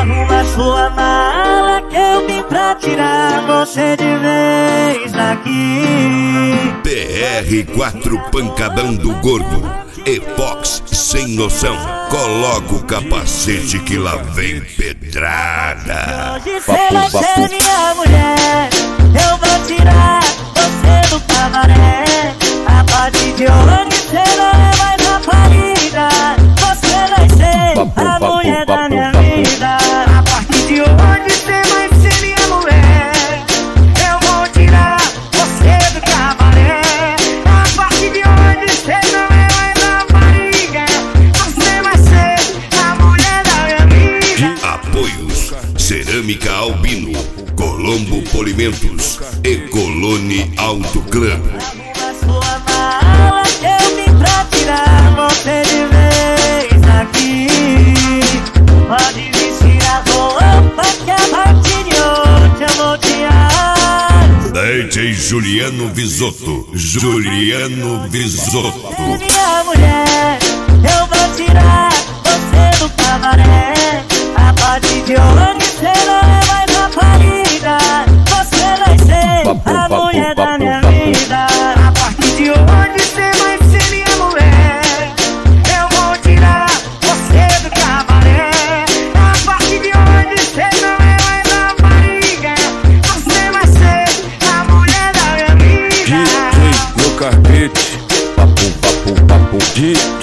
Arruma sua mala que eu vim pra tirar você de vez daqui. PR4 Pancadão do Gordo, Epox sem noção. Coloca o capacete que lá vem pedrada. Hoje cê vai ser minha mulher, eu vou tirar você do cabaré. A partir de hoje cê não é mais rapariga, você vai ser a mulher da minha vida. A partir de hoje cê vai ser minha mulher, eu vou tirar você do cabaré. A partir de hoje cê não é mais rapariga, você vai ser a mulher da minha vida. Apoios: Cerâmica Albino, Colombo Polimentos e Colone Auto Club. Arruma sua mala que eu vim pra tirar você de vez daqui. Pode vestir a roupa que a partir de hoje eu vou tirar. DJ Juliano Visotto, Juliano Visotto. Minha mulher, eu vou tirar você do cabaré. A partir de hoje você não é mais rapariga, você vai ser a mulher da minha vida. A partir de hoje você vai ser minha mulher, eu vou tirar você do cabaré. A partir de hoje você não é mais rapariga, você vai ser a mulher da minha vida. DJ no carpete, papo, papo, papo, DJ